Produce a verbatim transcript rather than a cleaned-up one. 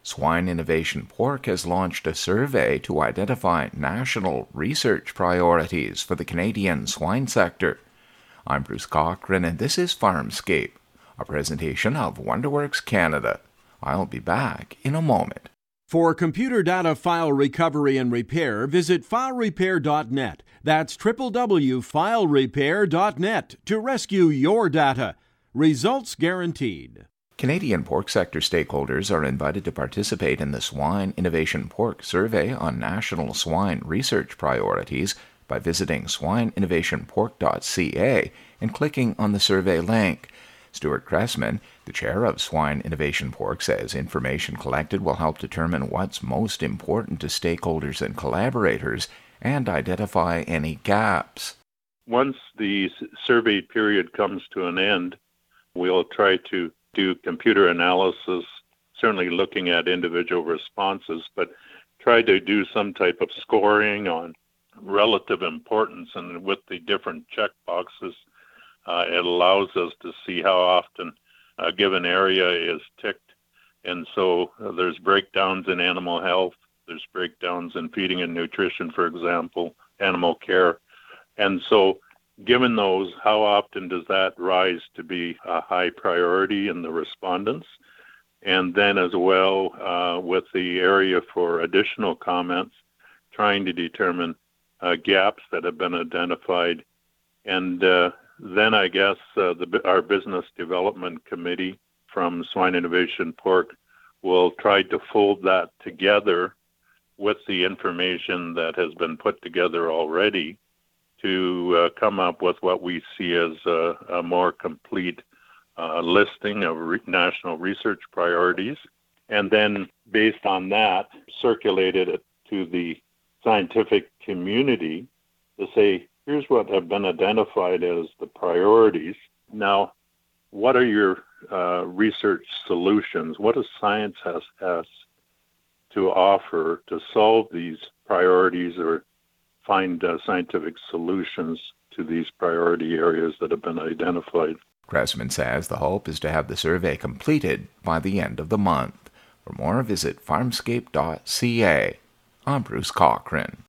Swine Innovation Pork has launched a survey to identify national research priorities for the Canadian swine sector. I'm Bruce Cochran, and this is Farmscape, a presentation of WonderWorks Canada. I'll be back in a moment. For computer data file recovery and repair, visit file repair dot net. That's w w w dot file repair dot net to rescue your data. Results guaranteed. Canadian pork sector stakeholders are invited to participate in the Swine Innovation Pork Survey on national swine research priorities by visiting swine innovation pork dot c a and clicking on the survey link. Stuart Cressman, the chair of Swine Innovation Pork, says information collected will help determine what's most important to stakeholders and collaborators and identify any gaps. Once the survey period comes to an end, we'll try to do computer analysis, certainly looking at individual responses, but try to do some type of scoring on relative importance, and with the different checkboxes, uh, it allows us to see how often a given area is ticked. And so uh, there's breakdowns in animal health, there's breakdowns in feeding and nutrition, for example, animal care. And so given those, how often does that rise to be a high priority in the respondents? And then as well, uh, with the area for additional comments, trying to determine uh, gaps that have been identified. And uh, then I guess uh, the, our business development committee from Swine Innovation Pork will try to fold that together with the information that has been put together already to uh, come up with what we see as a, a more complete uh, listing of re- national research priorities, and then based on that, circulated it to the scientific community to say, here's what have been identified as the priorities. Now, what are your uh, research solutions? What does science has, has to offer to solve these priorities or find uh, scientific solutions to these priority areas that have been identified? Cressman says the hope is to have the survey completed by the end of the month. For more, visit farmscape dot c a. I'm Bruce Cochran.